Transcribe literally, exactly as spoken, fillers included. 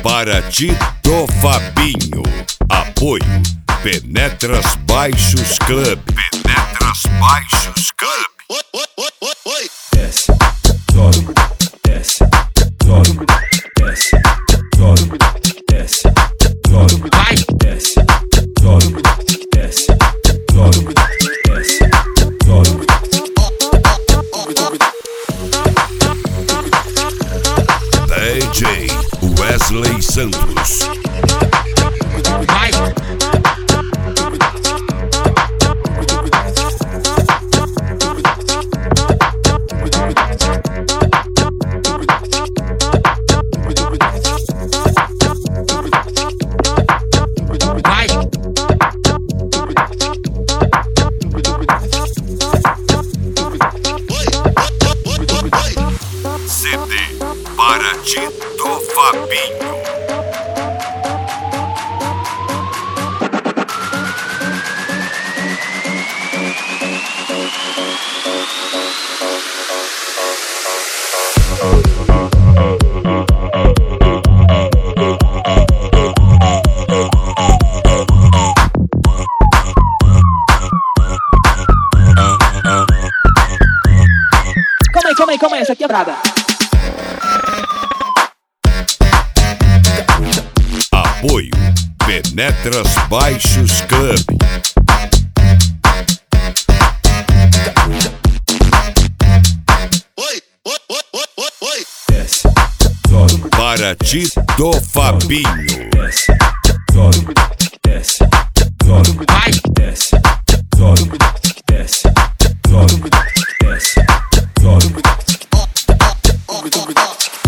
Paraty do Fabinho. Apoio Penetras Baixos Club. Penetras Baixos Club. Oi, oi, oi, oi, oi. Desce, sobe, desce, sobe, desce, sobe, desce, sobe, vai, desce, sobe, desce, sobe, desce, sobe. D J Wesley Santos. Vai. C D Paraty do Fabinho. Calma aí, calma aí, calma aí, essa aqui é braba. Apoio Penetras Baixos Club. Oi, oi, oi, oi, oi, oi. Desce, sobe, Paraty do Fabinho. desce, sobe, desce, sobe, vai, desce, sobe, desce, sobe, desce, sobe.